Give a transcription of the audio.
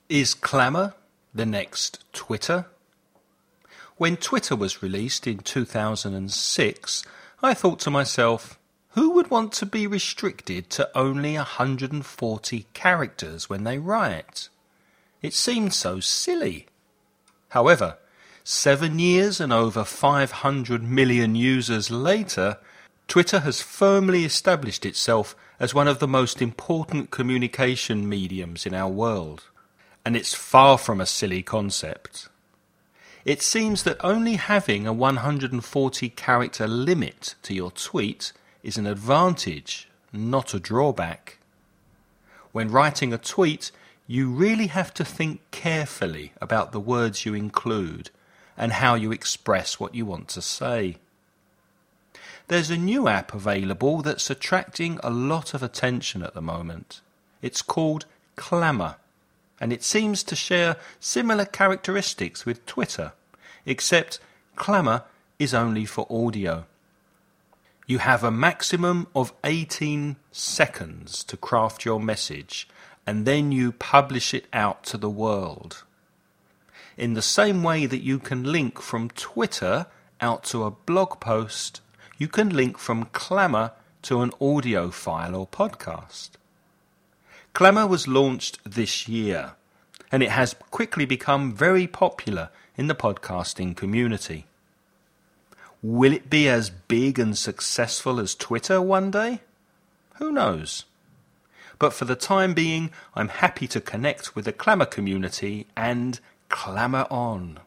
Is Clamour the next Twitter? When Twitter was released in 2006, I thought to myself, who would want to be restricted to only 140 characters when they write? It seemed so silly. However, 7 years and over 500 million users later, Twitter has firmly established itself as one of the most important communication mediums in our world. And it's far from a silly concept. It seems that only having a 140 character limit to your tweet is an advantage, not a drawback. When writing a tweet, you really have to think carefully about the words you include and how you express what you want to say. There's a new app available that's attracting a lot of attention at the moment. It's called Clamour, and it seems to share similar characteristics with Twitter, except Clamour is only for audio. You have a maximum of 18 seconds to craft your message, and then you publish it out to the world. In the same way that you can link from Twitter out to a blog post, you can link from Clamour to an audio file or podcast. Clamour was launched this year, and it has quickly become very popular in the podcasting community. Will it be as big and successful as Twitter one day? Who knows? But for the time being, I'm happy to connect with the Clamour community and clamour on.